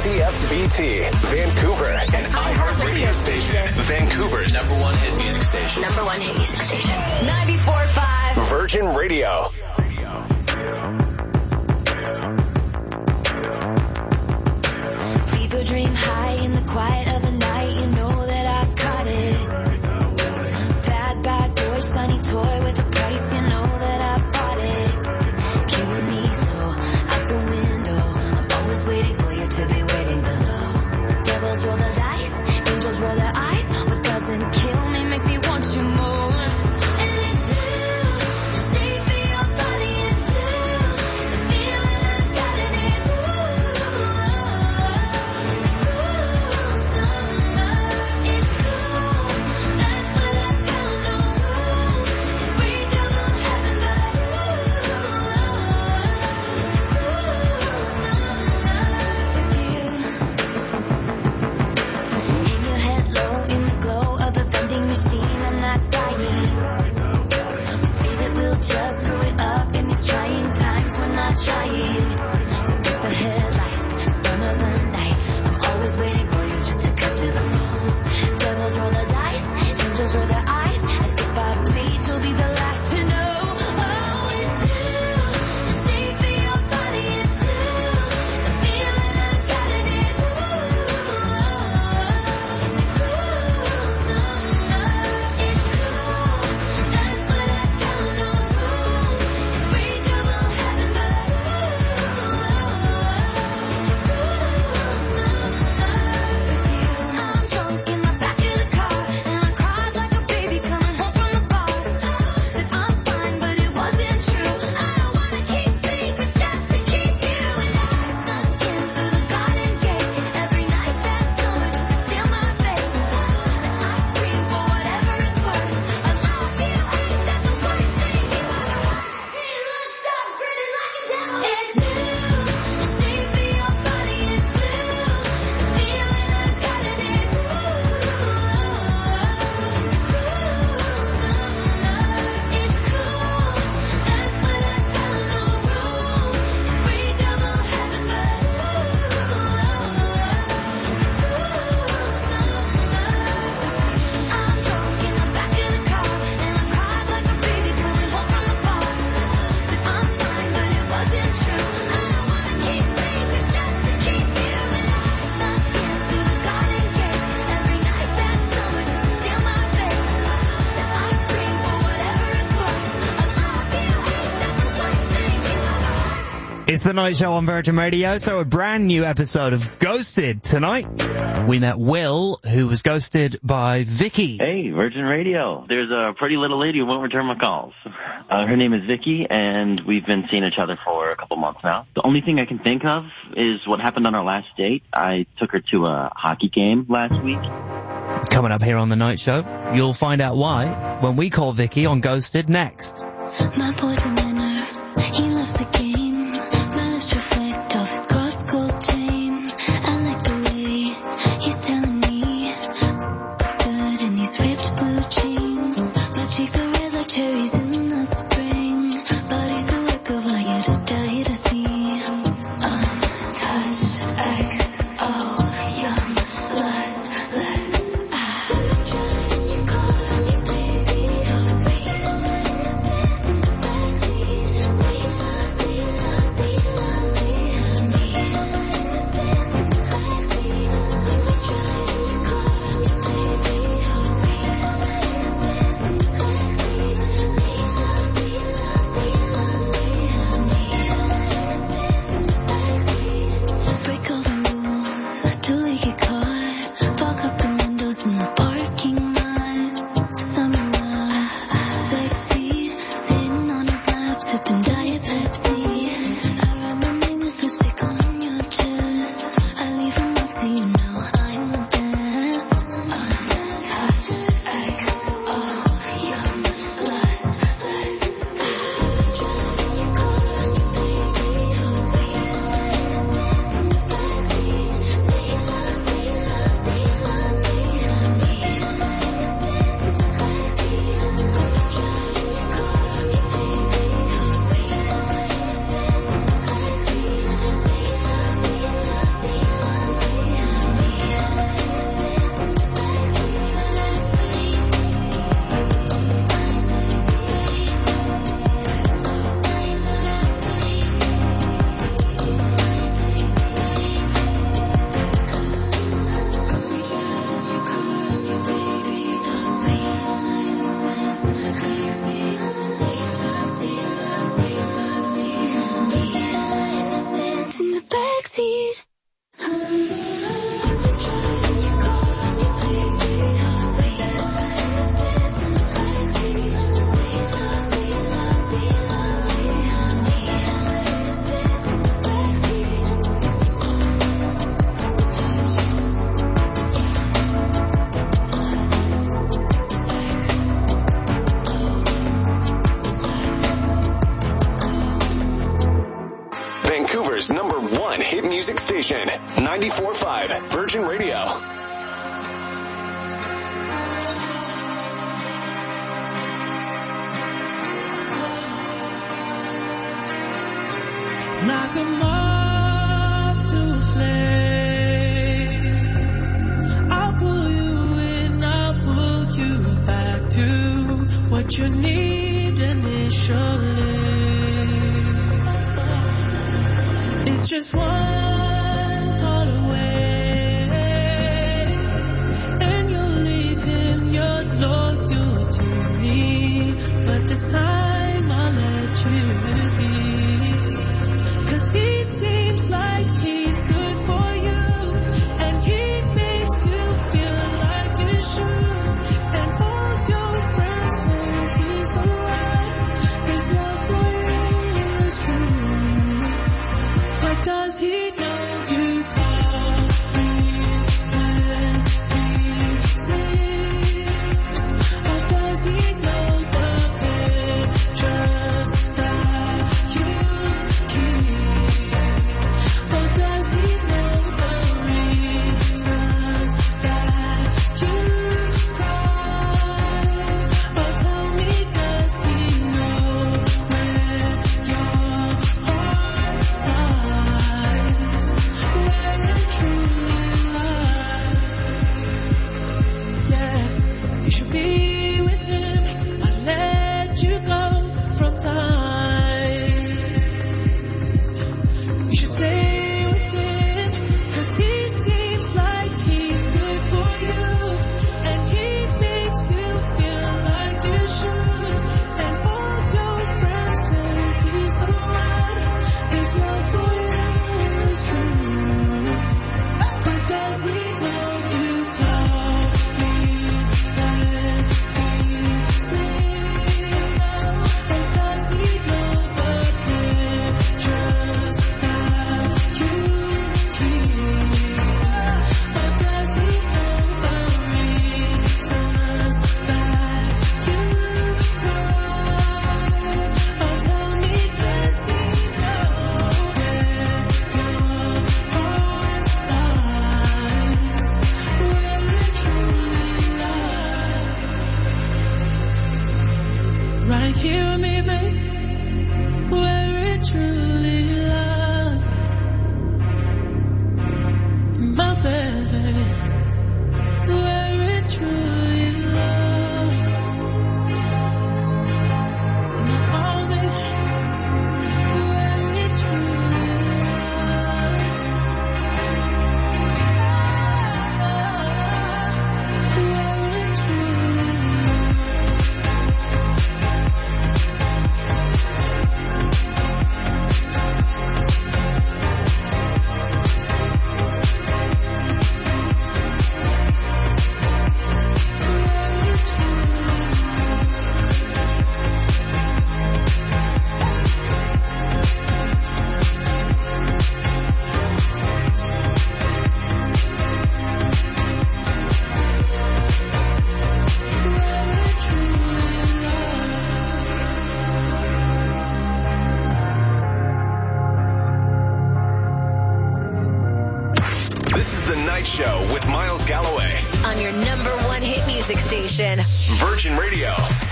CFBT, Vancouver, an iHeart radio station. Vancouver's number one hit music station. 94.5 Virgin Radio. Fever dream high in the quiet of the night. You know that I caught it. Bad boy, shiny toy with a price. You know that I bought it. Killing me slow out the window. I'm always waiting for you to be waiting below. Devils roll the dice, angels roll their eyes. What doesn't kill me makes me want you more. And it's blue, the shape of your body is blue. The feeling I got in it, it's cool. That's what I tell no rules. We double heaven, but hang your head low in the glow of the vending machine. I'm not dying. We say that we'll just screw it up in these trying times. We're not trying. So get the headlights. Summer's the night. I'm always waiting for you just to cut to the bone. Devils roll the dice, angels roll their eyes, and if I bleed, you'll be the last to know. Oh, it's blue. The shape of your body is blue. The feeling I got in it, it's cool. That's what I tell no rules. If we double heaven, but I'm drunk in my back of the car, and I cried like a baby coming home from the bar. Said I'm fine, but it wasn't true. I don't wanna keep secrets just to keep you. And I snuck in through the garden gate every night that summer just to steal my faith. And I scream for whatever it's worth. I love you, ain't that the worst thing you ever heard? He looks so pretty like a devil. It's blue, the shape of your body is blue. The feeling I got in it, it's cool. That's what I tell no rules. If we double heaven, but I'm drunk in the back of the car, and I cried like a baby coming home from the bar. Said I'm fine, but it wasn't true. I don't wanna keep secrets just to keep you. And I snuck in through the garden gate every night that summer just to steal my faith. And I scream for whatever it's worth. I love you, ain't that the worst thing you ever heard? It's the Night Show on Virgin Radio, so a brand new episode of Ghosted tonight. We met Will, who was ghosted by Vicky. Hey, Virgin Radio. There's a pretty little lady who won't return my calls. Her name is Vicky, and we've been seeing each other for a couple months now. The only thing I can think of is what happened on our last date. I took her to a hockey game last week. Coming up here on the Night Show, you'll find out why when we call Vicky on Ghosted next. My boy's a winner, he loves the game. My lips reflect off his cross-gold chain. I like the way he's telling me looks good in these ripped blue jeans. My cheeks are red like cherries in the spring, but he's a work of art, you to die to see. Untouched XO, young lust, let's you call me baby, so sweet. Sweet love, sweet music station, 94.5 Virgin Radio. Like a moth to a flame, I'll pull you in, I'll pull you back to what you need initially. It's just one call away, and you'll leave him yours loyal to me, but this time I'll let you be. 'Cause he seems like he's good for you, and he makes you feel like you should. And all your friends say he's the one, his love for you is true. But does he know you call me when he sleeps? Or does he know the pictures that you keep? Or does he know the reasons that you cry? Or tell me, does he know where your heart lies, where it truly lies? Yeah, you should be with him. I let you go from time. You should stay with him, 'cause he seems like he's good for you, and he makes you feel like you should. And all your friends say he's the one, his love for you is true. But does he know you call me when he sleeps? Or does he know the pictures that you keep? Or does he know the reasons that you cry? Or tell me, does he know where your heart lies, where it truly lies? Right here with me, babe, where it truly lies. My baby, where it truly lies. My arms, baby, where it truly lies. Where it truly lies. This is The Night Show with Miles Galloway. On your number one hit music station. Virgin Radio.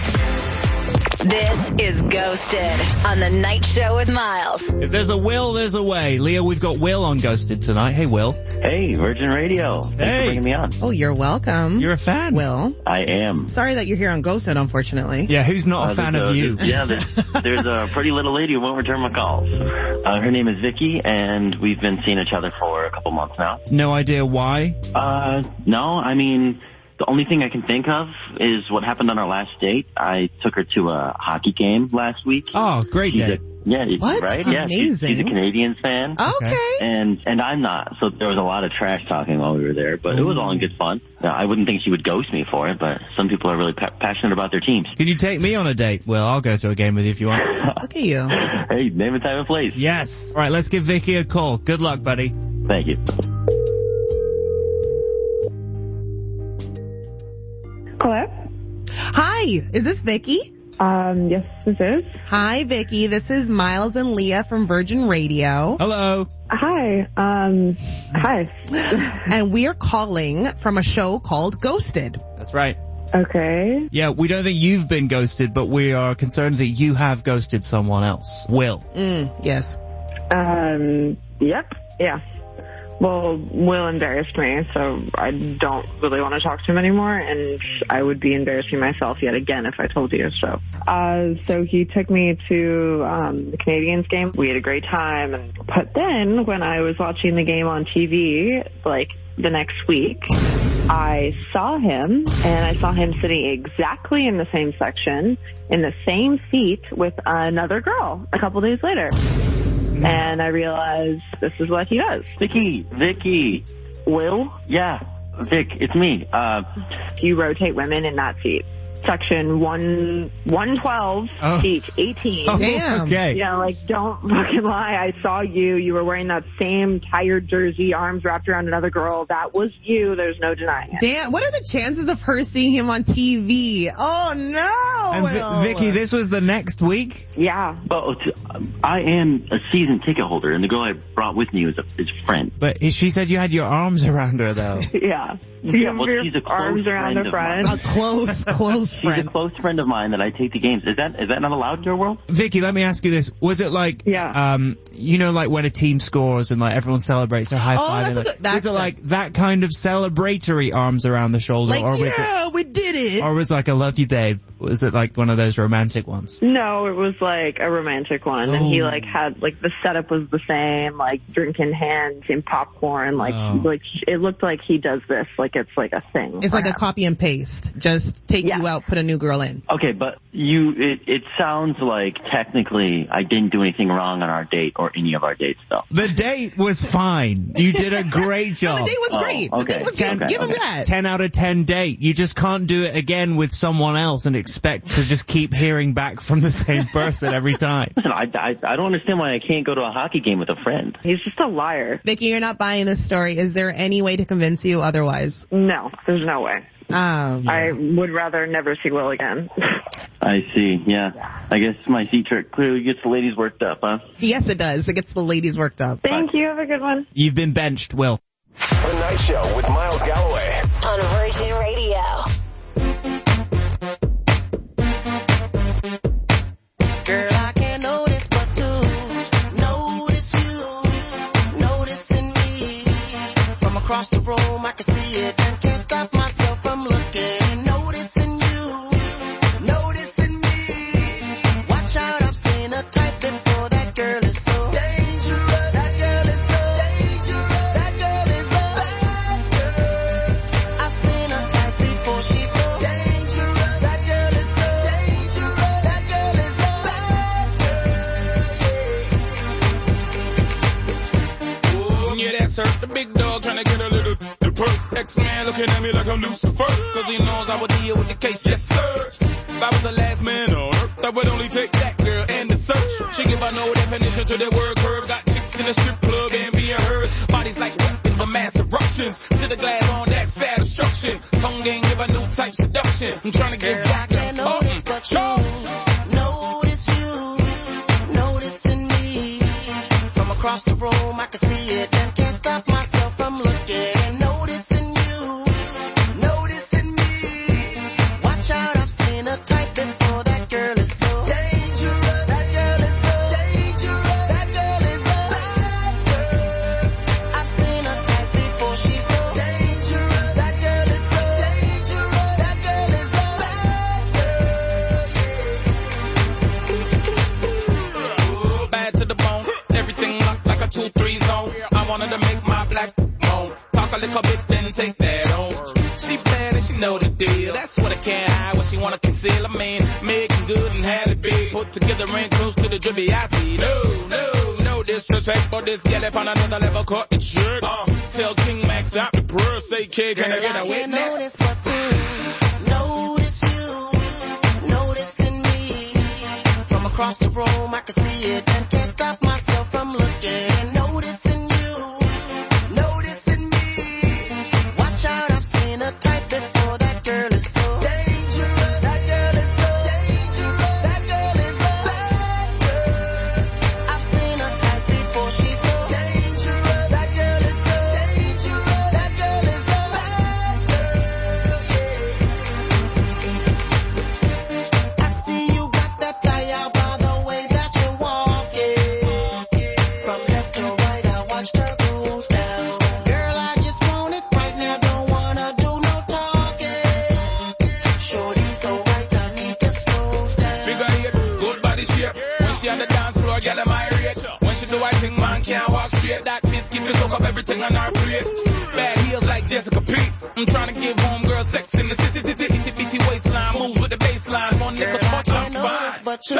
This is Ghosted on The Night Show with Miles. If there's a Will, there's a way. Leo, we've got Will on Ghosted tonight. Hey, Will. Hey, Virgin Radio. Thanks Hey. for bringing me on. Oh, you're welcome. You're a fan. Will. I am. Sorry that you're here on Ghosted, unfortunately. Yeah, who's not a fan of you? There's a pretty little lady who won't return my calls. Her name is Vicky, and we've been seeing each other for a couple months now. No idea why? No, I mean, the only thing I can think of is what happened on our last date. I took her to a hockey game last week. Oh, great day. What? Right? Yeah, she's a Amazing. Canadians fan. Okay. And I'm not, so there was a lot of trash talking while we were there, but it was all in good fun. Now, I wouldn't think she would ghost me for it, but some people are really passionate about their teams. Can you take me on a date? Well, I'll go to a game with you if you want. Look at you. Hey, name and time and place. Yes. All right, let's give Vicky a call. Good luck, buddy. Thank you. Hello? Hi, is this Vicky? Yes, this is. Hi, Vicky. This is Miles and Leah from Virgin Radio. Hello. Hi. Hi. And we are calling from a show called Ghosted. That's right. Okay. Yeah, we don't think you've been ghosted, but we are concerned that you have ghosted someone else. Will. Yes. Yep. Yeah. Well, Will embarrassed me, so I don't really want to talk to him anymore, and I would be embarrassing myself yet again if I told you so. So he took me to the Canadiens game. We had a great time, but then when I was watching the game on TV, like the next week, I saw him, and I saw him sitting exactly in the same section, in the same seat with another girl a couple days later. And I realized this is what he does. Vicky. Will? Yeah, Vic, it's me. You rotate women in that seat. Section 112, seat 18. Oh, Damn. okay. Yeah, like, don't fucking lie. I saw you. You were wearing that same tired jersey, arms wrapped around another girl. That was you. There's no denying it. Damn, what are the chances of her seeing him on TV? Oh, no! And Will. Vicky, this was the next week? Yeah. Oh, I am a season ticket holder, and the girl I brought with me is a friend. But she said you had your arms around her, though. Yeah. You have well, your she's a close arms around friend the of front. A close She's friend. a close friend of mine that I take to games. Is that not allowed in your world? Vicky, let me ask you this. Was it like, you know, like when a team scores and like everyone celebrates or high five? Was it like that kind of celebratory arms around the shoulder? Like, or was yeah, we did it. Or was it like a love you, babe? Was it like one of those romantic ones? No, it was like a romantic one. And he like had, like, the setup was the same, like drinking hands and popcorn. Like it looked like he does this, like it's like a thing. It's like a copy and paste. Just take you out, put a new girl in. Okay, but it sounds like technically I didn't do anything wrong on our date or any of our dates, though. The date was fine. You did a great job. No, the date was great. Okay. The date was good. Give him that. 10 out of 10 date. You just can't do it again with someone else and expect to just keep hearing back from the same person every time. Listen, I don't understand why I can't go to a hockey game with a friend. He's just a liar. Vicky, you're not buying this story. Is there any way to convince you otherwise? No, there's no way. I would rather never see Will again. I see, yeah. I guess my seat trick clearly gets the ladies worked up, huh? Yes, it does. It gets the ladies worked up. Thank you. Have a good one. You've been benched, Will. The Night Show with Miles Galloway. On Virgin Radio. Girl, I can't notice but to notice you, noticing me. From across the room, I can see it and can't stop myself from looking. Noticing you, noticing me. Watch out, I've seen a type before. That girl is so dangerous. That girl is so dangerous. That girl is a bad girl. I've seen a type before. She's so dangerous. That girl is so dangerous. That girl is a bad girl. Oh, yeah, that's her. The big dog trying to get a little perk. X-Man looking at me like I'm Lucifer. Cause he knows I would deal with the case, yes sir. If I was the last man on earth, I would only take that girl and the search. She give her no definition to the word curve. Got chicks in the strip club and being hers. Bodies like weapons of mass eruptions. To the glass on that fat obstruction. Tongue game give a new type seduction. I'm trying to get back I can't notice but you, notice you, noticing me. From across the room, I can see it and can't stop myself from looking. Noticing you, noticing me. Watch out, I've seen a type before. That girl is so dangerous. That girl is so dangerous. That girl is a bad girl. I've seen a type before. She's so dangerous. That girl is so dangerous. That girl is a bad girl. bad to the bone. Everything locked like a 2-3 zone. I wanted to make my black moans. Talk a little bit, then take that on. She bad and she know the deal. That's what I can't hide, what she wanna conceal. I mean, making good and had it big. Put together and close to the drippy I see. No disrespect, but this gal up on another level caught the jerk. Tell King Max stop the purr, say kid, can I get a I can't witness? notice but you, notice you, noticing me. From across the room, I can see it and can't stop myself from looking. Noticing you, noticing me. Watch out, I've seen a type before. That girl is so dangerous. That girl is so dangerous. shape. When she on the dance floor, girl, am I rate. When she do I think man can't walk straight. That biscuit will soak up everything on her plate. Bad heels like Jessica Pete. I'm trying to give homegirl sex in the city. Itty bitty waistline moves with the baseline. One little touch, I'm fine. But you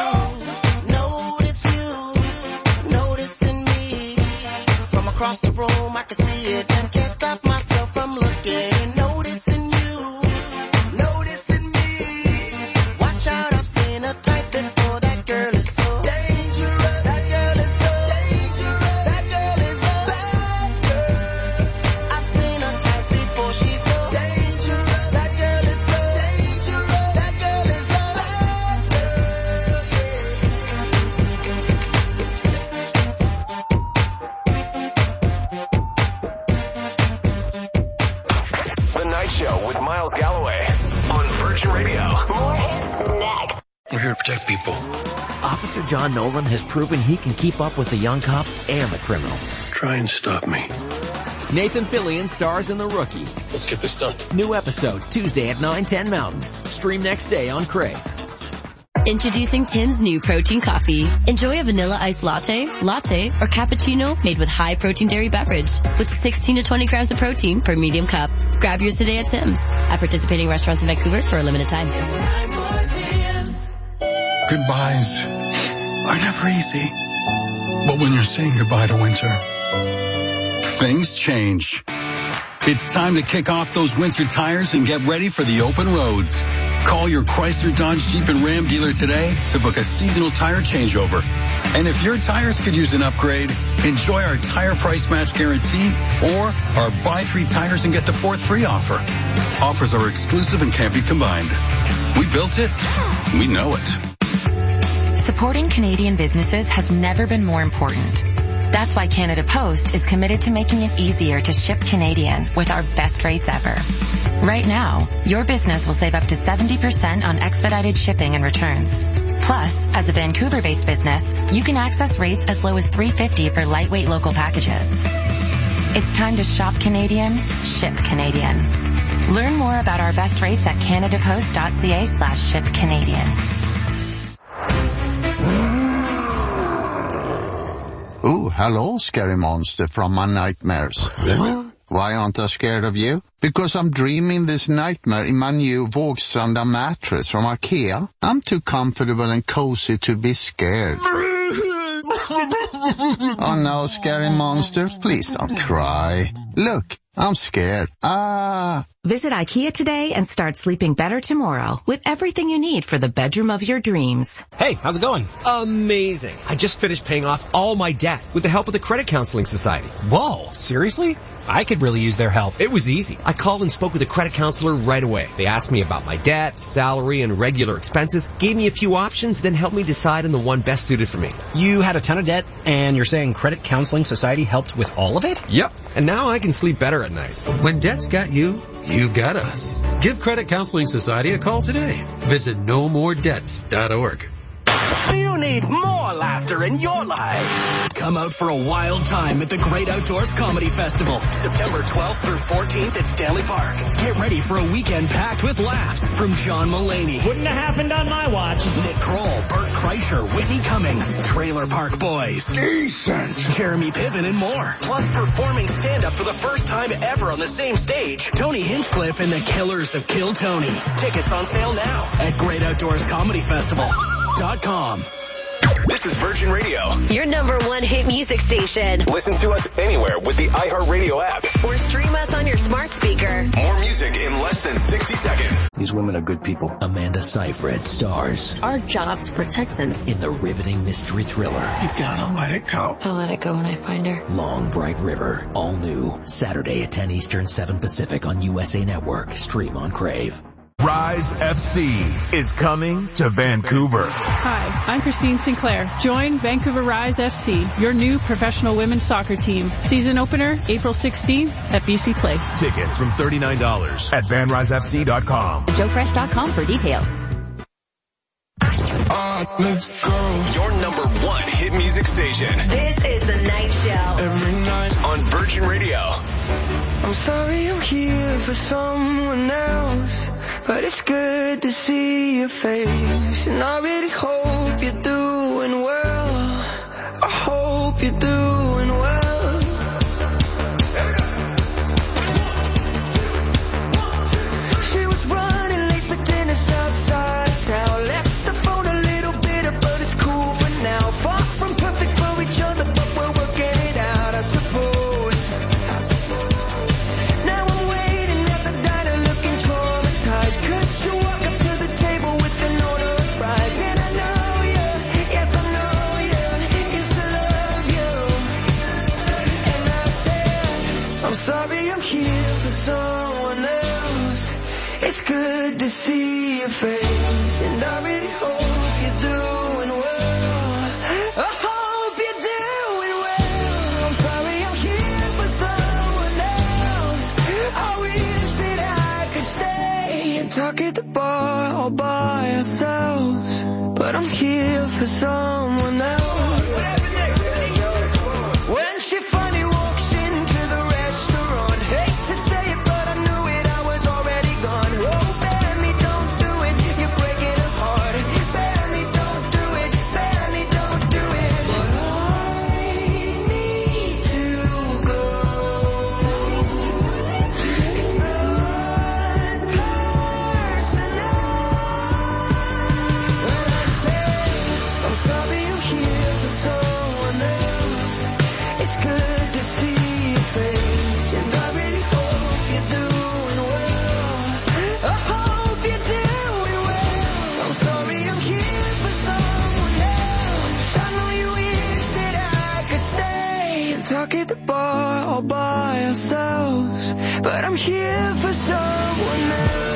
notice in me. From across the room, I can see it and can't stop myself from looking. Noticing you, noticing me. Watch out, I've seen a type before. That girl is so dangerous. That girl is so dangerous. That girl is a bad girl. I've seen a type before. She's so dangerous. That girl is so dangerous. That girl is a bad The Night Show with Miles Galloway on Virgin Radio. More hits next. We're here to protect people. Officer John Nolan has proven he can keep up with the young cops and the criminals. Try and stop me. Nathan Fillion stars in The Rookie. Let's get this done. New episode Tuesday at 9:10 Mountain. Stream next day on Crave. Introducing Tim's new protein coffee. Enjoy a vanilla iced latte, or cappuccino made with high protein dairy beverage with 16 to 20 grams of protein per medium cup. Grab yours today at Tim's. At participating restaurants in Vancouver for a limited time. Goodbyes are never easy. But when you're saying goodbye to winter, things change. It's time to kick off those winter tires and get ready for the open roads. Call your Chrysler, Dodge, Jeep, and Ram dealer today to book a seasonal tire changeover. And if your tires could use an upgrade, enjoy our tire price match guarantee or our buy 3 tires and get the 4th free offer. Offers are exclusive and can't be combined. We built it. We know it. Supporting Canadian businesses has never been more important. That's why Canada Post is committed to making it easier to ship Canadian with our best rates ever. Right now, your business will save up to 70% on expedited shipping and returns. Plus, as a Vancouver-based business, you can access rates as low as $3.50 for lightweight local packages. It's time to shop Canadian, ship Canadian. Learn more about our best rates at canadapost.ca/shipcanadian. Oh, hello, scary monster from my nightmares. Why aren't I scared of you? Because I'm dreaming this nightmare in my new Vågstranda mattress from IKEA. I'm too comfortable and cozy to be scared. Oh no, scary monster, please don't cry. Look, I'm scared. Visit IKEA today and start sleeping better tomorrow with everything you need for the bedroom of your dreams. Hey, how's it going? Amazing. I just finished paying off all my debt with the help of the Credit Counseling Society. Whoa, seriously? I could really use their help. It was easy. I called and spoke with a credit counselor right away. They asked me about my debt, salary, and regular expenses, gave me a few options, then helped me decide on the one best suited for me. You had a ton of debt, and you're saying Credit Counseling Society helped with all of it? Yep. And now I can sleep better at night. When debt's got you, you've got us. Give Credit Counseling Society a call today. Visit nomoredebts.org. Do you need more laughter in your life? Come out for a wild time at the Great Outdoors Comedy Festival, September 12th through 14th at Stanley Park. Get ready for a weekend packed with laughs from John Mulaney. Wouldn't have happened on my watch. Nick Kroll, Bert Kreischer, Whitney Cummings, Trailer Park Boys. Decent. Jeremy Piven and more. Plus performing stand-up for the first time ever on the same stage. Tony Hinchcliffe and the Killers of Kill Tony. Tickets on sale now at GreatOutdoorsComedyFestival.com. This is Virgin Radio. Your number one hit music station. Listen to us anywhere with the iHeartRadio app. Or stream us on your smart speaker. More music in less than 60 seconds. These women are good people. Amanda Seyfried stars Our job to protect them. in the riveting mystery thriller. You gotta let it go. I'll let it go when I find her. Long Bright River. All new. Saturday at 10 Eastern, 7 Pacific on USA Network. Stream on Crave. Rise FC is coming to Vancouver. Hi, I'm Christine Sinclair. Join Vancouver Rise FC, your new professional women's soccer team. Season opener, April 16th at BC Place. Tickets from $39 at vanrisefc.com. JoeFresh.com for details. Let's go. Your number one hit music station. This is The Night Show. Every night on Virgin Radio. I'm sorry I'm here for someone else, but it's good to see your face, and I really hope you're doing to see your face, and I really hope you're doing well. I hope you're doing well. I'm sorry I'm here for someone else. I wish that I could stay and talk at the bar all by ourselves, but I'm here for someone else. When she finally walks into the restaurant, hate to say it, but I knew it, I was already gone. Oh, Benny, don't do it, you're breaking her heart. Benny, don't do it, Benny, don't do it. But I need to go. It's not personal. When I say I'm sorry I'm here for someone else, it's good to see your face, and I really hope you're doing well. I hope you're doing well. I'm sorry I'm here for someone else. I know you wish that I could stay and talk at the bar all by ourselves, but I'm here for someone else.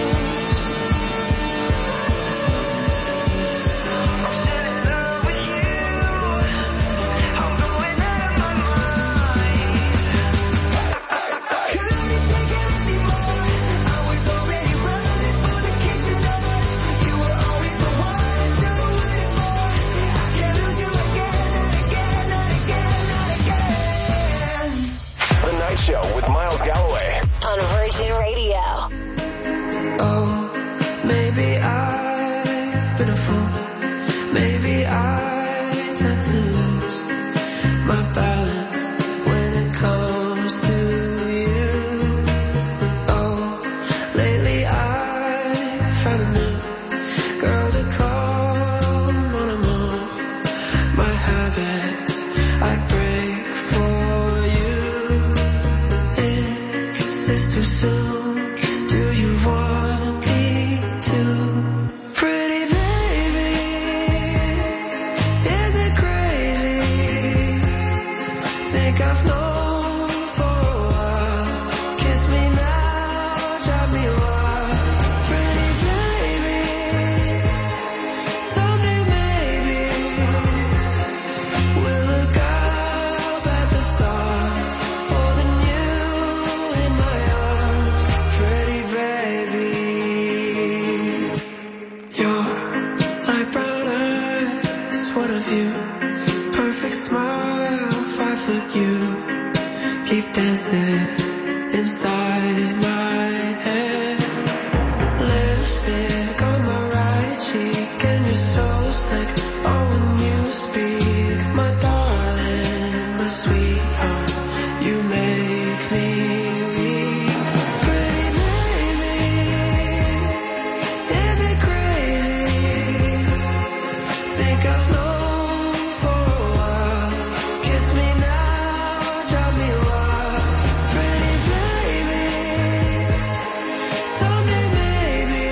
I'm still in love with you. I'm going out of my mind. I couldn't take it anymore. I was already running for the kitchen doors. You were always the one I still waited for. I can't lose you again, not again, not again, not again. The Night Show with Miles Galloway. On Virgin Radio. Oh, maybe I've been a fool. Maybe I tend to lose my balance when it comes to you. Oh, lately I found a new girl to call when I'm off my habits I break for you. Is this too soon? Do you want me to? Pretty baby, is it crazy? Think I've known for a while. Kiss me now, drive me wild. Pretty baby, someday maybe we'll look up at the stars, holding you in my arms. Pretty baby, you're like brown eyes, what of you? Perfect smile, 5 foot you. Keep dancing inside my head. Lipstick on my right cheek, and you're so slick. Oh, when you speak, my darling, my sweetheart, you make me weak. Pretty baby, is it crazy? Think I've known for a while. Kiss me now, drive me wild. Pretty baby, someday maybe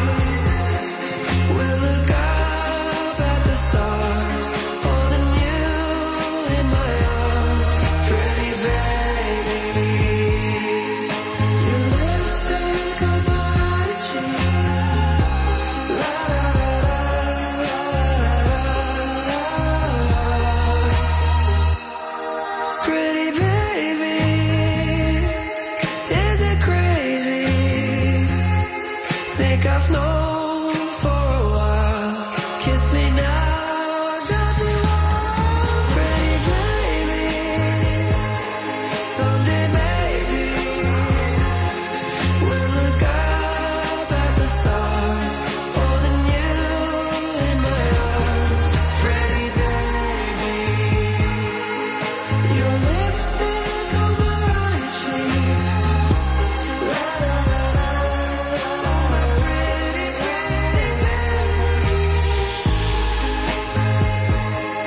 we'll look up at the stars, holding you in my arms. Pretty baby, your lipstick on my right cheek. La la la la la la la. Pretty baby, is it crazy? Think I've known for a while. Kiss me now, drive me wild. Pretty baby, someday maybe we'll look up at the stars, holding you in my arms. Pretty baby, your lipstick on my right cheek. La la la la la. Pretty baby.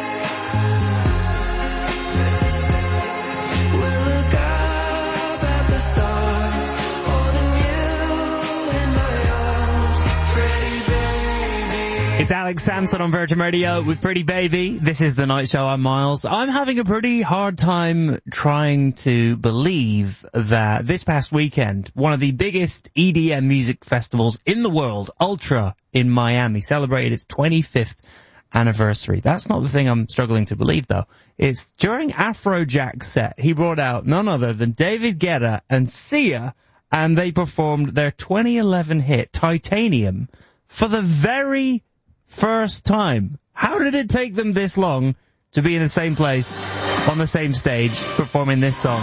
It's Alex Sampson on Virgin Radio with Pretty Baby. This is The Night Show. I'm Miles. I'm having a pretty hard time trying to believe that this past weekend, one of the biggest EDM music festivals in the world, Ultra in Miami, celebrated its 25th anniversary. That's not the thing I'm struggling to believe, though. It's during Afrojack's set, he brought out none other than David Guetta and Sia, and they performed their 2011 hit, Titanium, for the very first time. How did it take them this long to be in the same place, on the same stage, performing this song?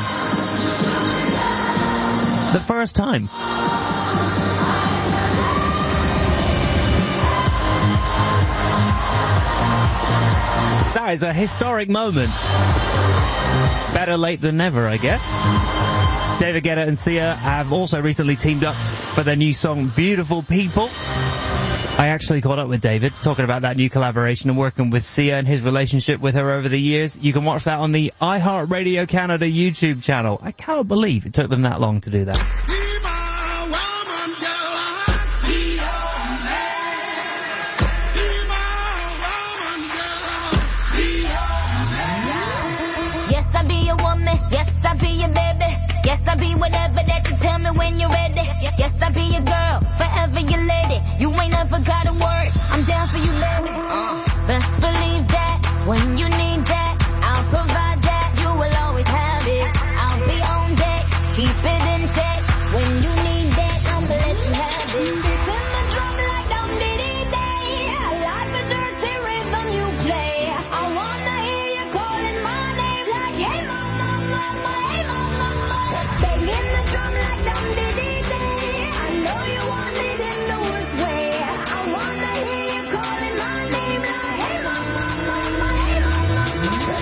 The first time. That is a historic moment. Better late than never, I guess. David Guetta and Sia have also recently teamed up for their new song, Beautiful People. I actually caught up with David, talking about that new collaboration and working with Sia and his relationship with her over the years. You can watch that on the iHeartRadio Canada YouTube channel. I cannot believe it took them that long to do that. Yes, I be a woman. Yes, I be a baby. Yes, I be whatever that you tell me when you're ready. Yes, I be your girl, forever your lady. You ain't never gotta worry, I'm down for you, baby. Best believe that, when you need that, I'll provide that. You will always have it. I'll be on deck, keep it in check. When you need that, I'ma let you have it. It's in the drum like Dum Diddy Day. I like the dirty rhythm you play. I wanna hear you calling my name like, hey mama, mama, hey mama, mama. Bang in the drum like Dum Diddy Day. I know you want it in the worst way. I wanna hear you calling my name like, hey mama, mama, hey mama, mama.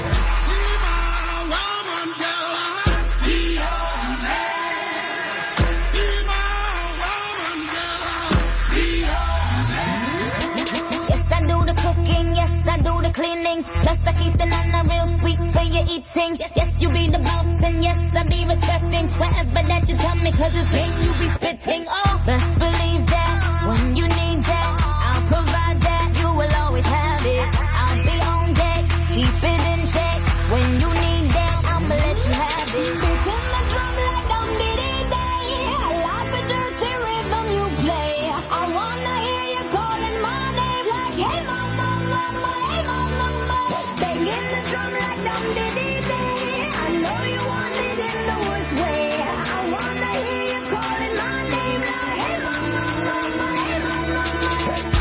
Yes, I do the cooking, yes, I do the cleaning. Plus I keep the nana real sweet for your eating. Yes, you be the boss and yes, I be respecting whatever that you tell me, cause it's game you be spitting. Oh, best believe that, when you need that, I'll provide that. You will always have it. I'll be on deck, keep it in check. When you need that, I'ma let you have it. It's in the drum like Dum Diddy Day. I like the dirty rhythm you play. I wanna hear you calling my name like, hey mama, mama, hey mama, mama. Bang in the drum like Dum Diddy Day. I know you want it in the worst way. I wanna hear you calling my name like, hey mama, mama, hey mama, mama.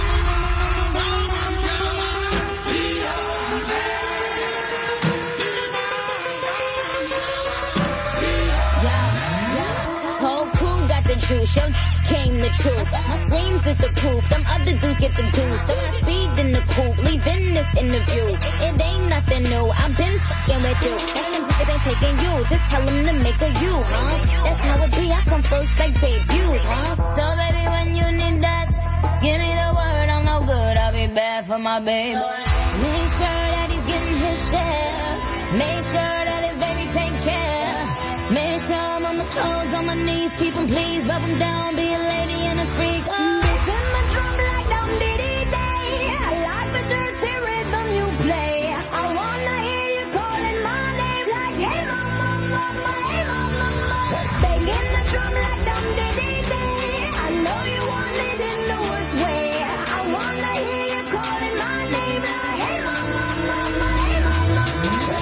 Whole crew got the juice, your came the truth. My screams is the proof, them other dudes get the juice. So I speed in the coupe, leaving this interview. It ain't nothing new, I've been fucking with you. And them niggas ain't taking you, just tell them to make a you, huh? That's how it be, I come first like debut, huh? So baby, when you need that, give me the word, I'm no good, I'll be bad for my baby. Make sure that he's getting his share. Make sure that his baby take care. Make sure I'm on my toes, on my knees, keep him please, rub him down, be a lady and a freak. Oh. It's in the drum like Dum Diddy Day. I like the dirty rhythm you play. I wanna hear you calling my name like, hey mama, mama, hey mama, mama. Bang in the drum like Dum Diddy Day. I know you want it in the worst way. I wanna hear you calling my name like, hey mama, mama, hey mama, mama.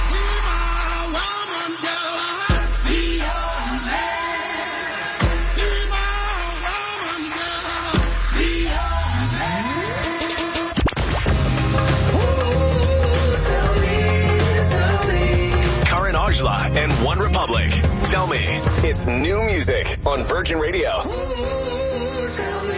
And One Republic. Tell me. It's new music on Virgin Radio. Tell me.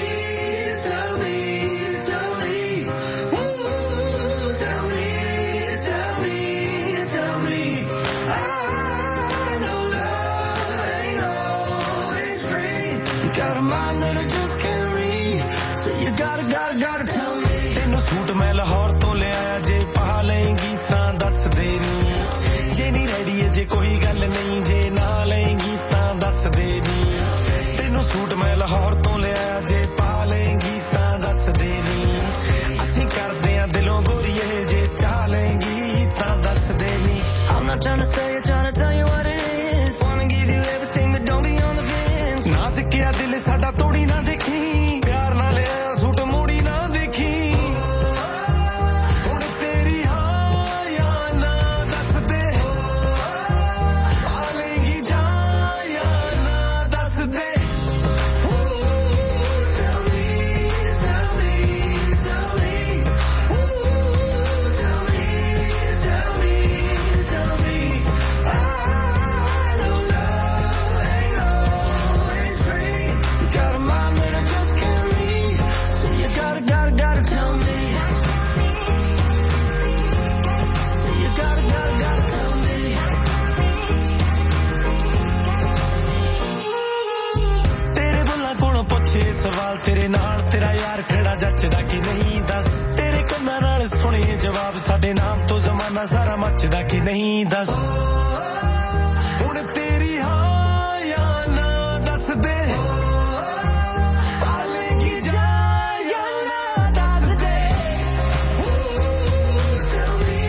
I know love ain't always free. You got a mind that I just can't read. So you gotta tell me. Tenu suit main Lahore to le aaya je paha leyegi ta das de ni. Je nahi ready hai je koi gal nahi je na leyegi ta das de ni. Tenu suit main Lahore to le aaya je paha leyegi ta das de ni. दिलों गोरिये जे चाह लेंगी ता दस देनी I'm not trying to say it, trying to tell you what it is wanna give you everything but don't be on the fence ना सिक्किया दिल साडा तोड़ी ना देखी प्यार ना ले सूट मोड़ी ना देखी हुण तेरी हाँ या ना दस दे पालेंगी जा या ना दस दे सवाल तेरे नाल तेरा यार खड़ा जचदा कि नहीं दस तेरे कन्नां नाल सुने जवाब साडे नाम तो जमाना सारा मचदा कि नहीं दस हुण तेरी हाँ या ना दस दे पालेंगी जा या ना दस दे Tell me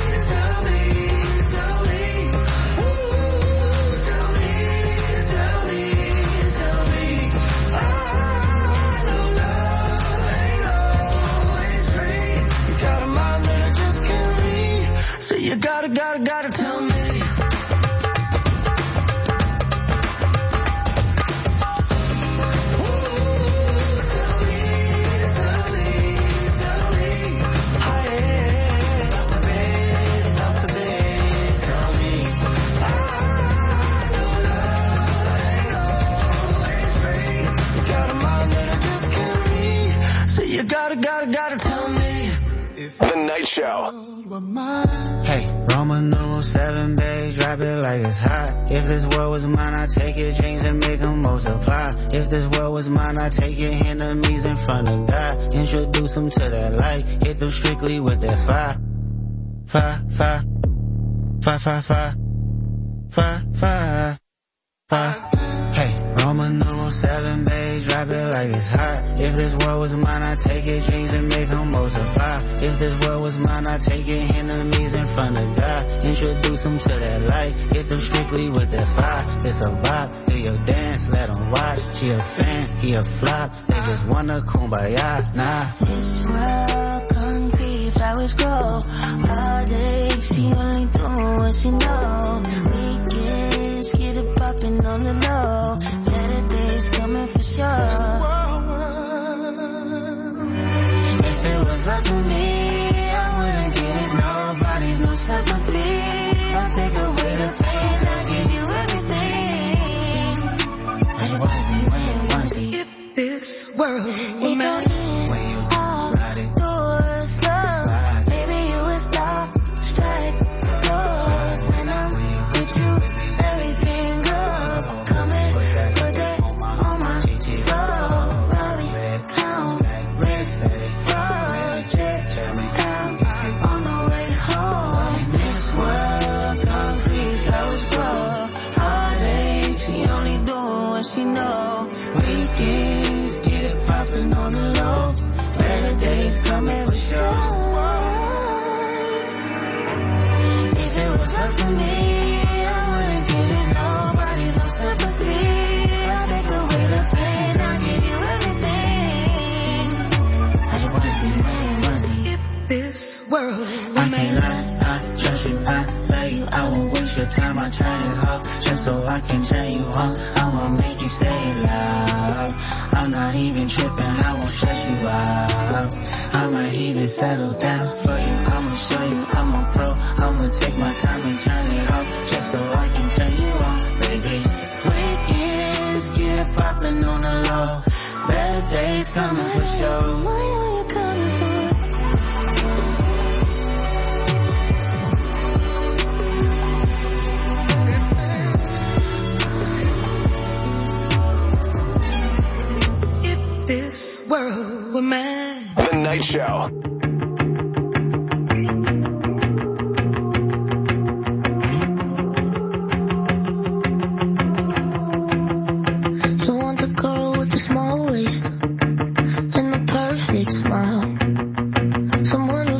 you gotta tell me gotta tell me The Night Show. Hey, Roman numeral 7, babe, drop it like it's hot. If this world was mine, I'd take your dreams and make them multiply. If this world was mine, I'd take your enemies in front of God. Introduce them to that light, hit them strictly with that fire. Fire, fire, fire, fire, fire, fire, fire, fire. Hey, Roman numeral 7, babe, drop it like it's hot. If this world was mine, I'd take your dreams and make them multiply. If this world was mine, I'd take your enemies in front of God. Introduce them to that light, hit them strictly with that fire. It's a vibe, do your dance, let them watch. She a fan, he a flop, they just wanna kumbaya, nah. This world concrete, flowers grow. All day, she only doing what she know. Weekends, get it poppin' on the low. Better days coming for sure. If it was up to me, I wouldn't give it nobody, no sympathy. I'll take away the pain, I'll give you everything. I just wanna see when you wanna see. If this world were mine, when you ride it, doors slow. Maybe you would stop, strike doors. When I'm with you, everything goes. Come and put that on my soul. Bobby, count, wrist, frost, check down on the way home. In this world, concrete flowers grow. All day, she only doing what she know. Weekends, get it poppin' on the low. Better days coming for sure. If it was up to me, I wouldn't give it nobody, no sympathy. I'll take away the pain, I'll give you everything. I just wanna see when you wanna see. if this world I were can't mine, lie, I trust you, I love you. I won't waste your time, I turn it off just so I can turn you on. I'ma make you say it loud. I'm not even tripping, I won't stress you out. I might even settle down for you. I'ma show you I'm a pro. I'ma take my time and turn it off just so I can turn you on, baby. Weekends get poppin' on the low. Better days coming for sure. What are you coming for? if this world were mine. The Night Show. You want the girl with the small waist and the perfect smile. Someone who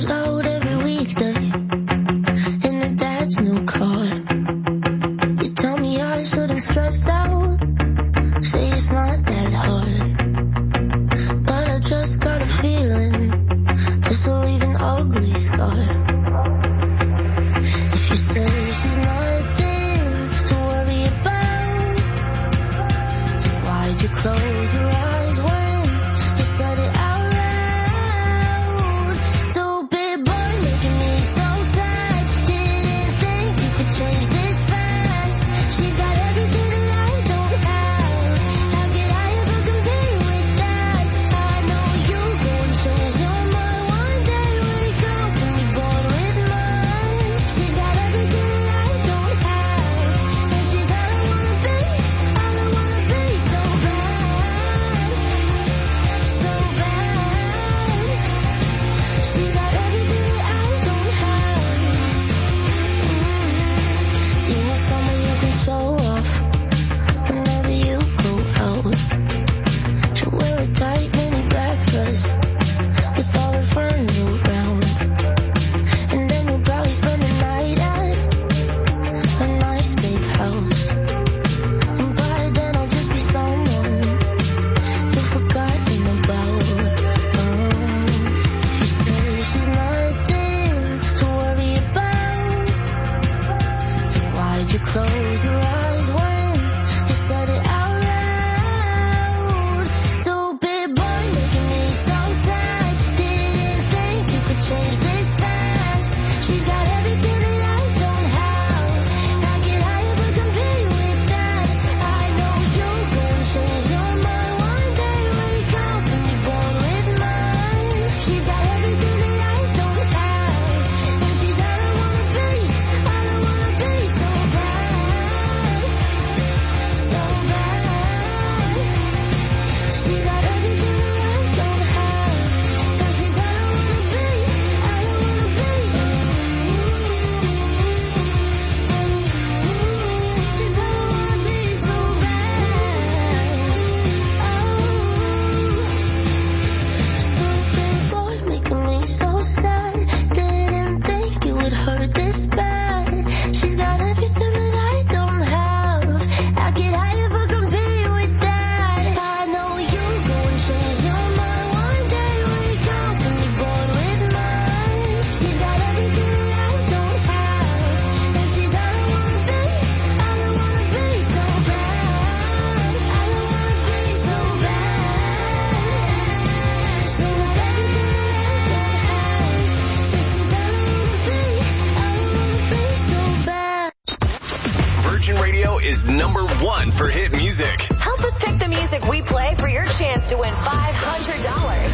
is #1 for hit music. Help us pick the music we play for your chance to win $500.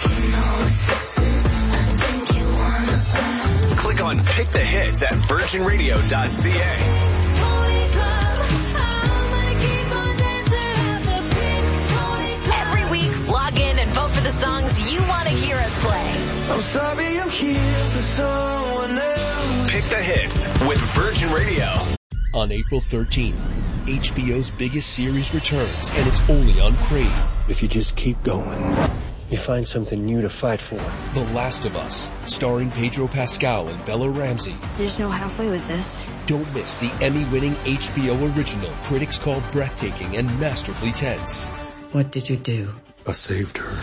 Click on Pick the Hits at virginradio.ca. Every week, log in and vote for the songs you want to hear us play. I'm sorry I'm here for someone else. Pick the Hits with Virgin Radio. On April 13th, HBO's biggest series returns, and it's only on Crave. If you just keep going, you find something new to fight for. The Last of Us, starring Pedro Pascal and Bella Ramsey. There's no halfway with this. Don't miss the Emmy-winning HBO original critics called breathtaking and masterfully tense. What did you do? I saved her.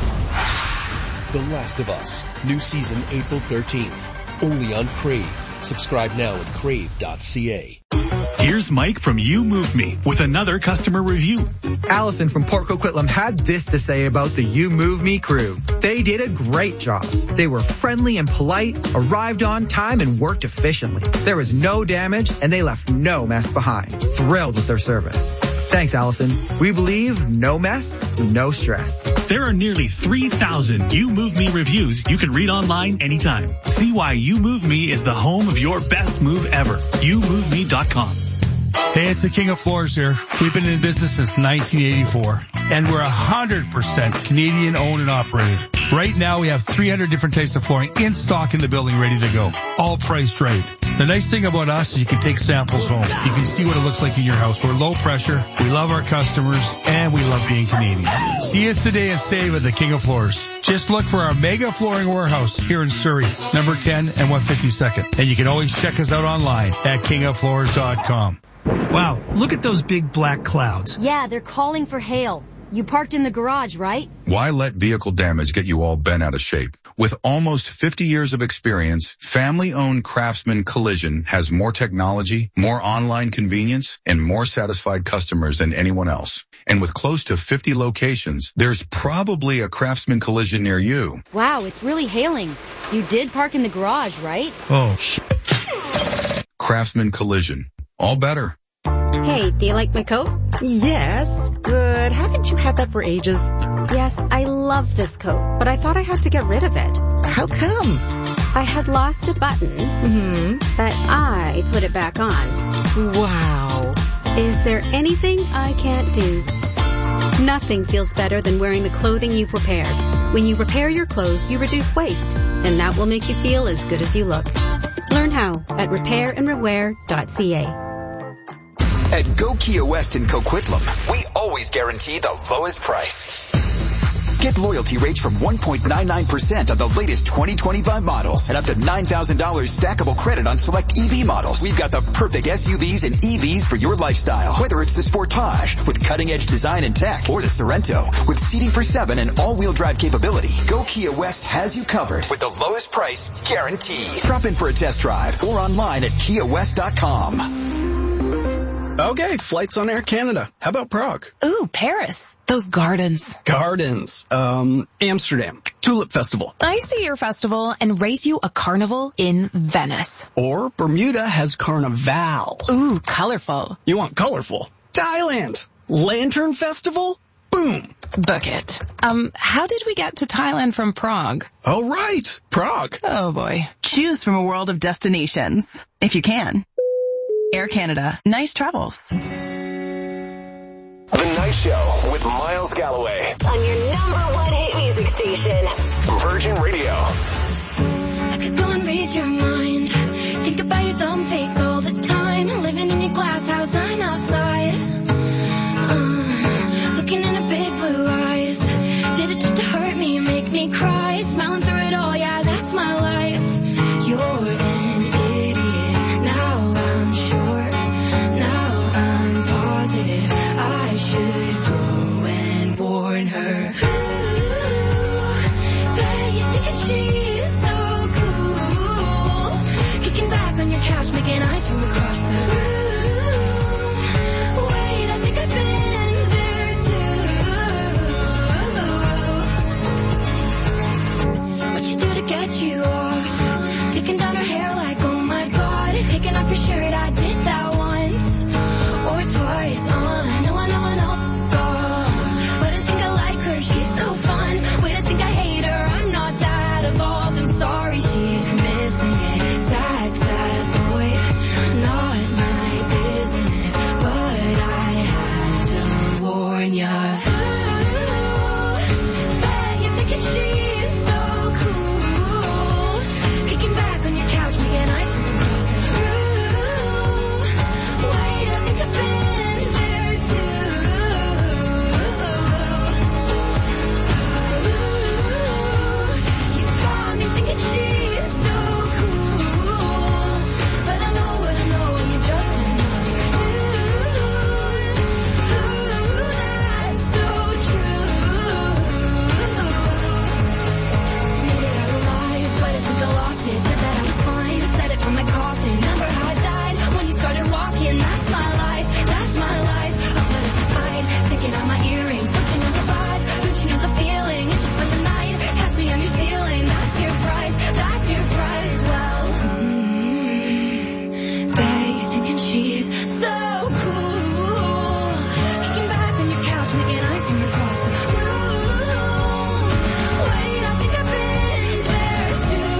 The Last of Us, new season April 13th, only on Crave. Subscribe now at crave.ca. Here's Mike from You Move Me with another customer review. Allison from Port Coquitlam had this to say about the You Move Me crew. They did a great job. They were friendly and polite, arrived on time, and worked efficiently. There was no damage, and they left no mess behind. Thrilled with their service. Thanks, Allison. We believe no mess, no stress. There are nearly 3,000 You Move Me reviews you can read online anytime. See why You Move Me is the home of your best move ever. YouMoveMe.com. Hey, it's the King of Floors here. We've been in business since 1984, and we're 100% Canadian owned and operated. Right now, we have 300 different types of flooring in stock in the building, ready to go. All priced right. The nice thing about us is you can take samples home. You can see what it looks like in your house. We're low pressure, we love our customers, and we love being Canadian. See us today and save at the King of Floors. Just look for our mega flooring warehouse here in Surrey, number 10 and 152nd. And you can always check us out online at kingofloors.com. Wow, look at those big black clouds. Yeah, they're calling for hail. You parked in the garage, right? Why let vehicle damage get you all bent out of shape? With almost 50 years of experience, family-owned Craftsman Collision has more technology, more online convenience, and more satisfied customers than anyone else. And with close to 50 locations, there's probably a Craftsman Collision near you. Wow, it's really hailing. You did park in the garage, right? Oh, shit. Craftsman Collision. All better. Hey, do you like my coat? Yes, but haven't you had that for ages? Yes, I love this coat, but I thought I had to get rid of it. How come? I had lost a button, but I put it back on. Wow. Is there anything I can't do? Nothing feels better than wearing the clothing you've repaired. When you repair your clothes, you reduce waste, and that will make you feel as good as you look. Learn how at repairandrewear.ca. At Go Kia West in Coquitlam, we always guarantee the lowest price. Get loyalty rates from 1.99% on the latest 2025 models and up to $9,000 stackable credit on select EV models. We've got the perfect SUVs and EVs for your lifestyle. Whether it's the Sportage with cutting-edge design and tech or the Sorento with seating for 7 and all-wheel drive capability, Go Kia West has you covered with the lowest price guaranteed. Drop in for a test drive or online at KiaWest.com. Okay, flights on Air Canada. How about Prague? Ooh, Paris. Those gardens. Gardens. Amsterdam. Tulip Festival. I see your festival and race you a carnival in Venice. Or Bermuda has Carnival. Ooh, colorful. You want colorful? Thailand. Lantern Festival? Boom. Book it. How did we get to Thailand from Prague? Oh, right. Prague. Oh, boy. Choose from a world of destinations. If you can. Air Canada. Nice travels. The Night Show with Miles Galloway. On your #1 hit music station. Virgin Radio. I could go and read your mind. Think about your dumb face all the time. Living in your glass house, I'm outside. Looking in her big blue eyes. Did it just to hurt me and make me cry. Smiling through it all, yeah, that's my life. You're an idiot. Now I'm short. Now I'm positive. I should go and warn her. Ooh, bet you think that she's so cool. Kicking back on your couch, making eyes from across the room. Wait, I think I've been there too. What you do to get you off? Taking down her hair like, oh my god. Taking off your shirt, I did that once. Or missing it. Sad, sad boy, not my business, but I had to warn ya. Bet you're thinking she's so cool, kicking back on your couch, making ice cream across the room. Wait, I think I've been there too. You got me thinking she's so cool, but I know what I know, and you're just another dude. That's so true. Made it out alive, but I think I lost it. Said that I was fine, said it from my coffin. Remember how I died when you started walking? That's my life, that's my life. I'm gonna hide, taking out my earrings, touching on the vibe, don't you know the feeling? It's just for the night, catch me on your ceiling. That's your price, that's your price. Well, bet you're thinking she's so cool, kicking back on your couch, making ice cream across the room. Wait, I think I've been there too.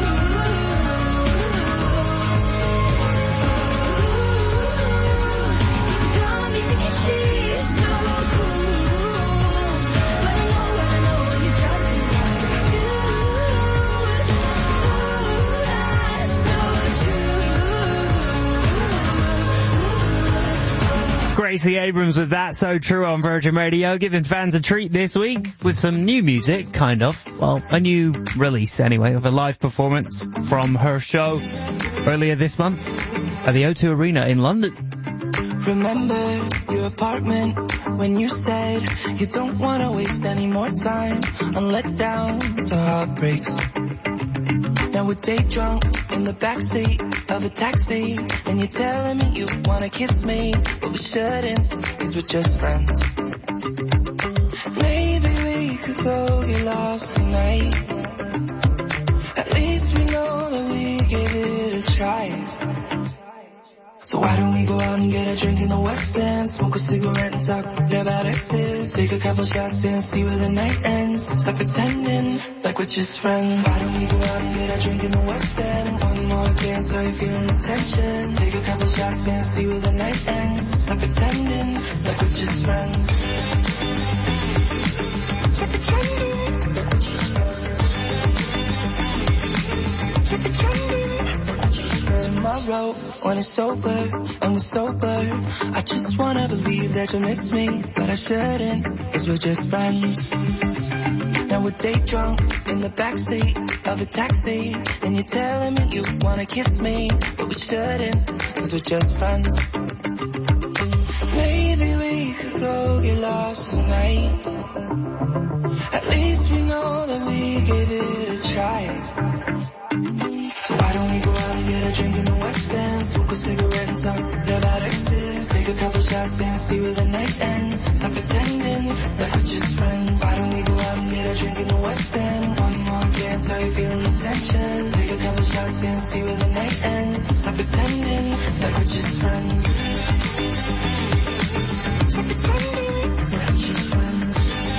You got me thinking she's so cool, but I know what I know, and you're just another dude. That's so true. Gracie Abrams with That So True on Virgin Radio, giving fans a treat this week with some new music, kind of. Well, a new release anyway, of a live performance from her show earlier this month at the O2 Arena in London. Remember your apartment when you said you don't want to waste any more time on letdowns or heartbreaks. Now we're day drunk in the backseat of a taxi, and you're telling me you want to kiss me, but we shouldn't, cause we're just friends. Maybe we could go get lost tonight. At least we know that we gave it a try. So why don't we go out and get a drink in the West End, smoke a cigarette and talk about exes, take a couple shots and see where the night ends. Stop pretending like we're just friends. Why don't we go out and get a drink in the West End, one more again so you're feeling the tension, take a couple shots and see where the night ends. Stop pretending like we're just friends. Stop pretending like we're just friends. Stop pretending. Tomorrow, when it's over and we're sober, I just wanna believe that you'll miss me, but I shouldn't, cause we're just friends. Now we're day drunk in the backseat of a taxi, and you're telling me you wanna kiss me, but we shouldn't, cause we're just friends. Maybe we could go get lost tonight. At least we know that we gave it a try. So why don't we go out and get a drink in the West End, smoke a cigarette and talk about exes, take a couple shots and see where the night ends. Stop pretending like we're just friends. Why don't we go out and get a drink in the West End, one more dance so you're feeling the tension, take a couple shots and see where the night ends. Stop pretending like we're just friends. Stop pretending like we're just friends.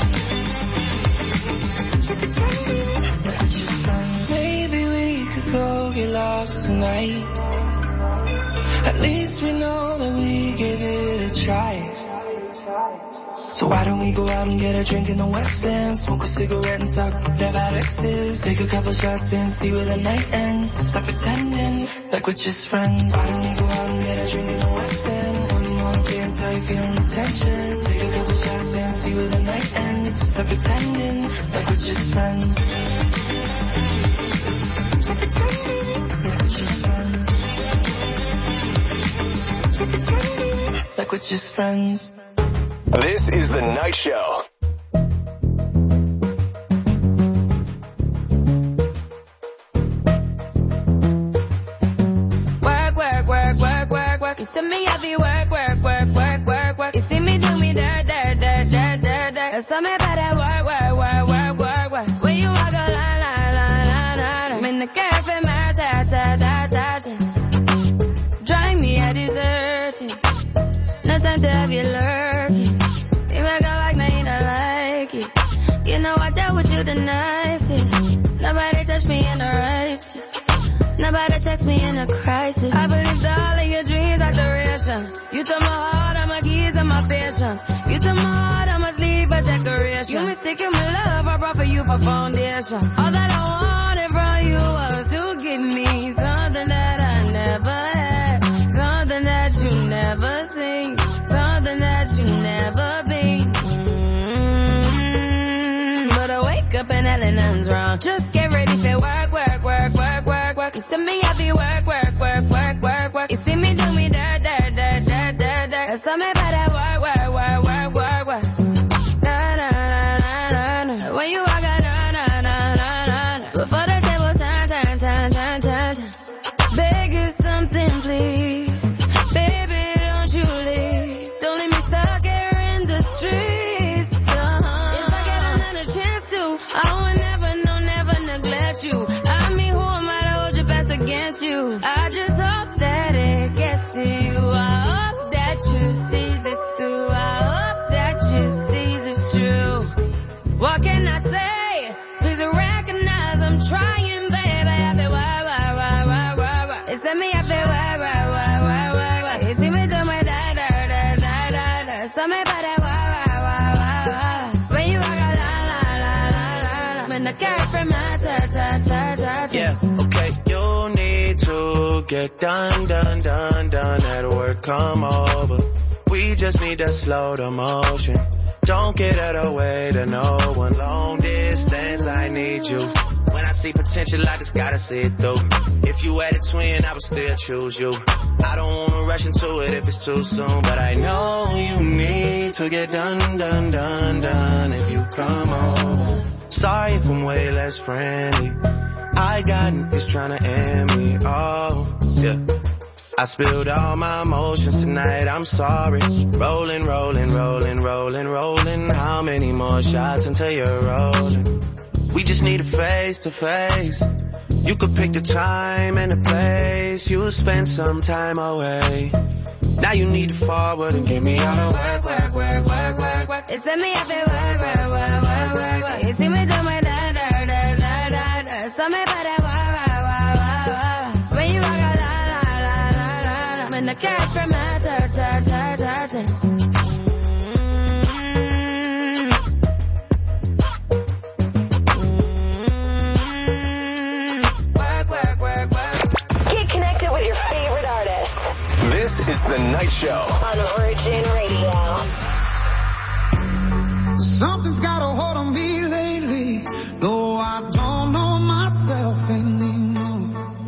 Stop pretending like we're just friends. Maybe we could go get lost tonight. At least we know that we gave it a try. So why don't we go out and get a drink in the West End, smoke a cigarette and talk about exes, take a couple shots and see where the night ends. Stop pretending like we're just friends. Why don't we go out and get a drink in the West End, one more dance so you're feeling the tension, take a couple shots and see where the night ends. Stop pretending like we're just friends. Stop pretending like we're just friends. Stop pretending like we're just friends. This is The Night Show. Work, work, work, work, work, work. You see me happy, work, work, work, work, work, work. You see me do me dirt, dirt, dirt, dirt, dirt, dirt. There's something about that work, work, work, work, work, work. When you walk a line, line, line, line, line. I'm in the cafe, my ta, ta, ta, ta, ta. Drive me a deserting. No time to have you lurking. You make a like, now you don't like it. You know I dealt with you the nicest. Nobody touched me in the righteous. Nobody text me in a crisis. I believed all of your dreams are duration. You took my heart, all my keys, and my patience. You took my heart, I must leave a decoration. You mistaken my love, I brought for you for foundation. All that I wanted from you was to give me something that I never had, something that you never seen, something that you never been. But I wake up and hell nothing's wrong. Just get ready for work, work, work, work, work, work. You see me happy, work, work, work, work, work, work. You see me do me dirt, dirt, dirt, dirt, dirt, dirt. That's all me better work, work, work, work, work, work. Na na na na na na. When you walk out, na na na na na. Before the table turn, turn, turn, turn, turn, turn. Beg you something, please. Baby, don't you leave. Don't leave me stuck here in the streets. If I get another chance to, I would never, no, never neglect you. I mean, who am I to hold your best against you? I just hope that it gets to you. I hope that you see this through. I hope that you see this true. What can I say? Please recognize I'm trying, baby. I feel why. They send me up there, why. You see me do my da. So me by that, why. When you walk out, la. When the carrot from my turn. Yeah, okay, you need to get done at work, come over. We just need to slow the motion. Don't get out of the way to no one. Long distance, I need you. When I see potential, I just gotta see it through. If you had a twin, I would still choose you. I don't wanna rush into it if it's too soon, but I know you need to get done if you come over. Sorry if I'm way less friendly. I got niggas tryna end me, oh, yeah. I spilled all my emotions tonight, I'm sorry. Rolling. How many more shots until you're rolling? We just need a face to face. You could pick the time and the place. You'll spend some time away. Now you need to forward and get me out of work. They send me up there, work. You see me do my da. So me by that, why. When you walk out, la. When the carrot from my turn. Get connected with your favorite artists. This is The Night Show on Virgin Radio. Something's got a hold on me lately, though I don't know myself anymore.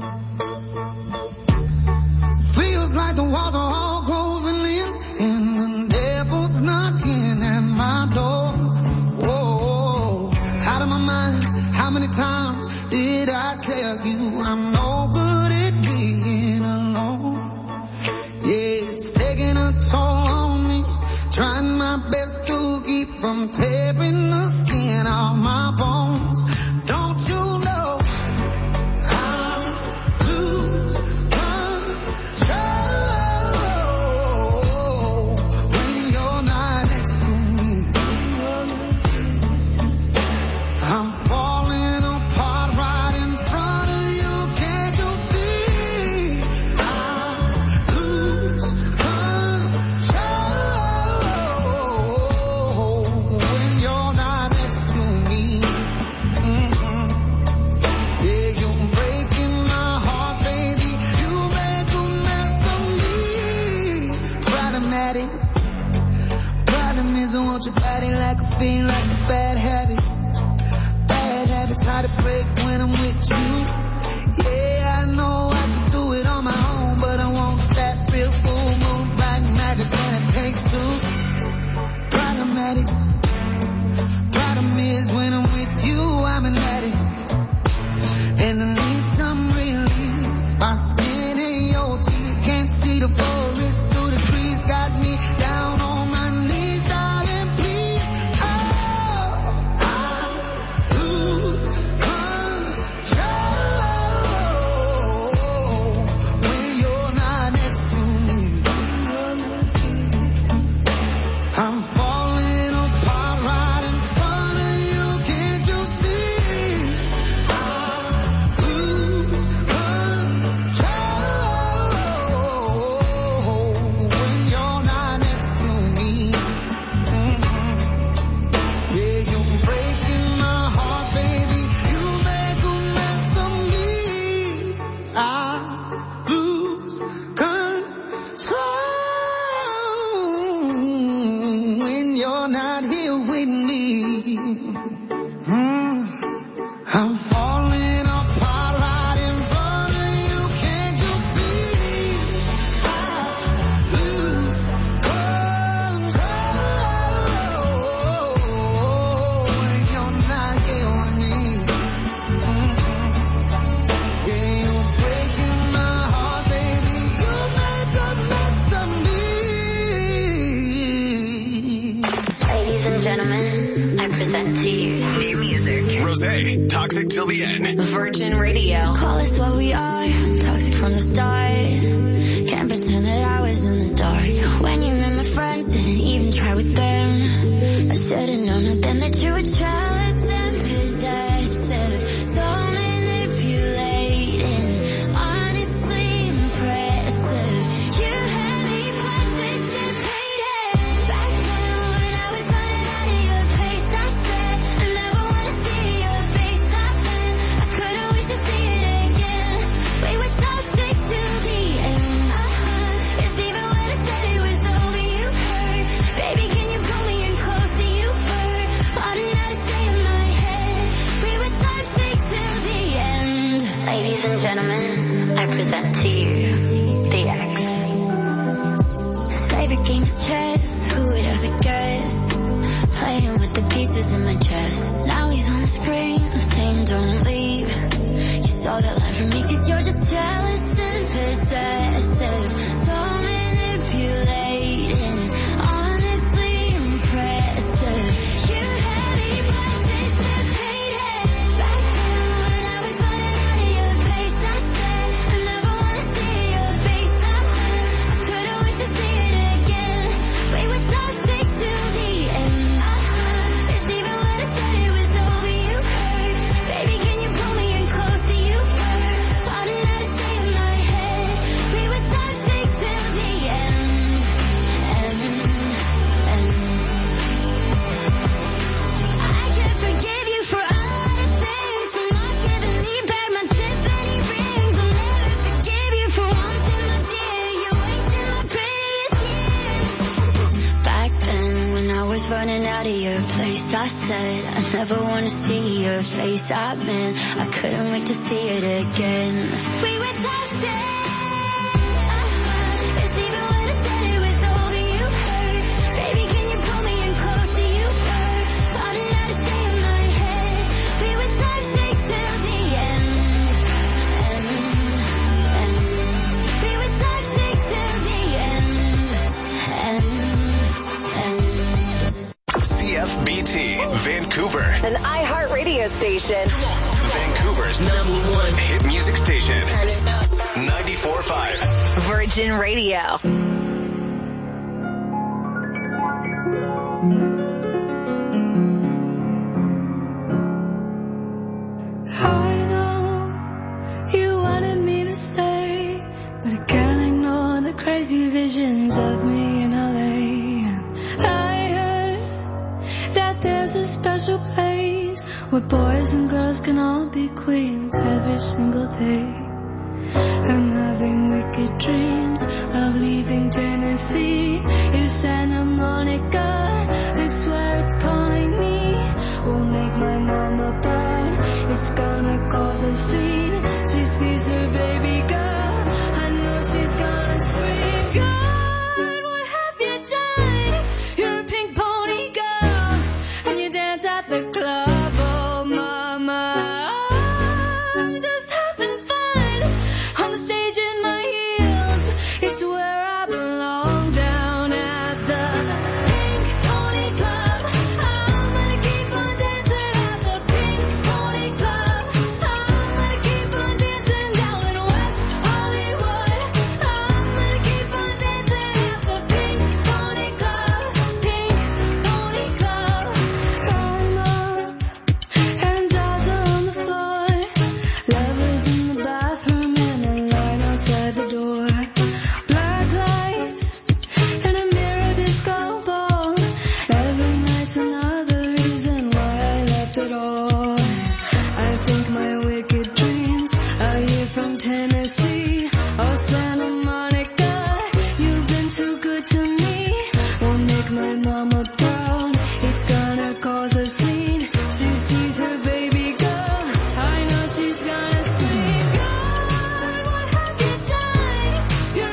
Feels like the walls are all closing in, and the devil's knocking at my door. Whoa, out of my mind, how many times did I tell you I'm no good at being alone? Yeah, it's taking a toll on me, trying my best to keep from tearing the skin off my bones. Don't you know I'm lose control when you're not next to me? I'm falling apart right in front of you. Can't you see? I lose control when you're not next to me. Yeah, you're breaking my heart, baby. You make a mess of me. Problematic. Problem is I want your body like a fiend, like a bad habit. Bad habits hard to break when I'm with you. Yeah, I know I can do it on my own, but I want that real full moon, black magic, and it takes two. Problematic. Problem is when I'm with you, I'm an addict, and I need some relief. My skin and your teeth, can't see the forest through the trees, got me down on my knees, darling, please. Oh, I lose control I present to you the X. His favorite game is chess, who would ever guess? Playing with the pieces in my chest. Now he's on the screen, saying don't leave. You saw that line from me cause you're just jealous and possessive. Don't manipulate and honestly impressive. You had me participated. Back then when I was running out of your place, I said I never wanna see your face. I couldn't wait to see it again. We were toxic till the end. It's even when I said it was over, you hurt. Baby, can you pull me in closer? You hurt. Thought it had to stay in my head. We were toxic till the end. I can't forgive you for a lot of things, for not giving me back my Tiffany rings. I'll never forgive you for wanting my dear. You're wasting my prettiest years. Back then when I was running out of your place, I said I never wanna see your face. I meant I couldn't wait to see it again. We were toxic. It's even when I said it was over, you hurt. Baby, can you pull me in closer? You hurt. Thought it had to stay in my head. We were toxic till the end. We were toxic till the end. CFBT, Vancouver. An iHeartRadio station. Vancouver's #1 hit music station. Turn it up. 94.5. Virgin Radio. I know you wanted me to stay, but I can't ignore the crazy visions of me in LA. I heard that there's a special place where boys and girls can all be queens every single day. I'm having wicked dreams of leaving Tennessee. If Santa Monica, I swear it's calling me. Won't make my mama proud, it's gonna cause a scene. She sees her baby girl, I know she's gonna scream.